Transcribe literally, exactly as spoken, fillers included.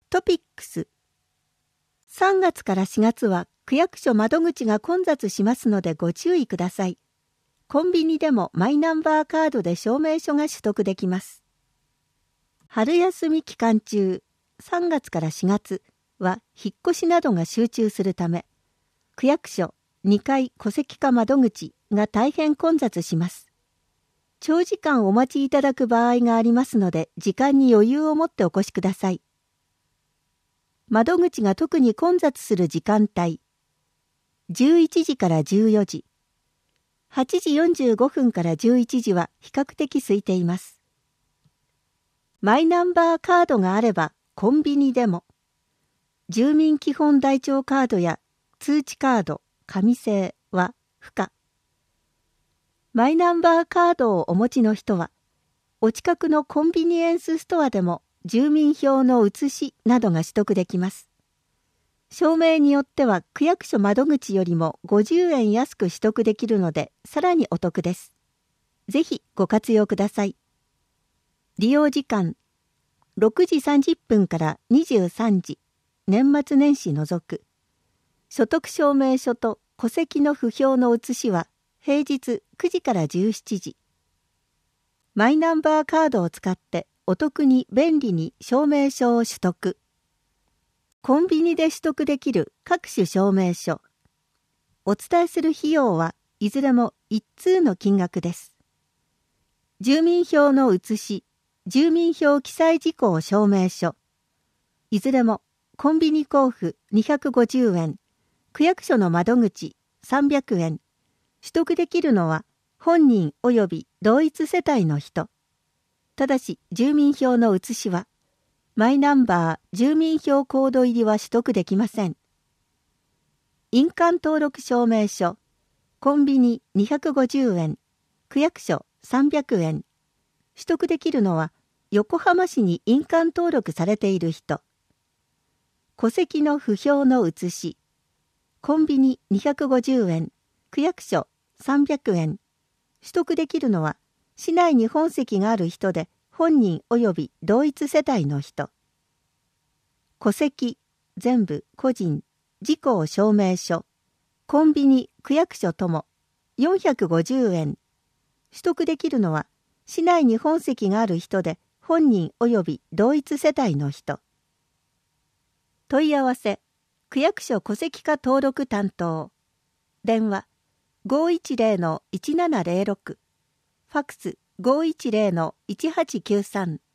トピックス。さんがつからしがつは区役所窓口が混雑しますのでご注意ください。コンビニでもマイナンバーカードで証明書が取得できます。春休み期間中、さんがつからしがつは引っ越しなどが集中するため、区役所にかい戸籍課窓口が大変混雑します。長時間お待ちいただく場合がありますので、時間に余裕を持ってお越しください。窓口が特に混雑する時間帯、じゅういちじからじゅうよじ、はちじよんじゅうごふんからじゅういちじは比較的空いています。マイナンバーカードがあればコンビニでも、住民基本台帳カードや通知カード、紙製は不可。マイナンバーカードをお持ちの人は、お近くのコンビニエンスストアでも住民票の写しなどが取得できます。証明によっては区役所窓口よりもごじゅうえん安く取得できるので、さらにお得です。ぜひご活用ください。利用時間、ろくじさんじゅっぷんからにじゅうさんじ、年末年始除く。所得証明書と戸籍の不評の写しは平日くじからじゅうしちじ。マイナンバーカードを使ってお得に便利に証明書を取得。コンビニで取得できる各種証明書。お伝えする費用はいずれも一通の金額です。住民票の写し、住民票記載事項証明書。いずれもコンビニ交付にひゃくごじゅうえん、区役所の窓口さんびゃくえん。取得できるのは本人及び同一世帯の人。ただし住民票の写しはマイナンバー住民票コード入りは取得できません。印鑑登録証明書、コンビニにひゃくごじゅうえん、区役所さんびゃくえん。取得できるのは横浜市に印鑑登録されている人。戸籍の不評の写し、コンビニにひゃくごじゅうえん、区役所さんびゃくえん。取得できるのは市内に本籍がある人で本人及び同一世帯の人。戸籍、全部個人、事項証明書、コンビニ、区役所ともよんひゃくごじゅうえん。取得できるのは市内に本籍がある人で本人及び同一世帯の人。問い合わせ、区役所戸籍課登録担当。電話、ごいちゼロのいちななゼロろく。ファックスごいちゼロのいちはちきゅうさん。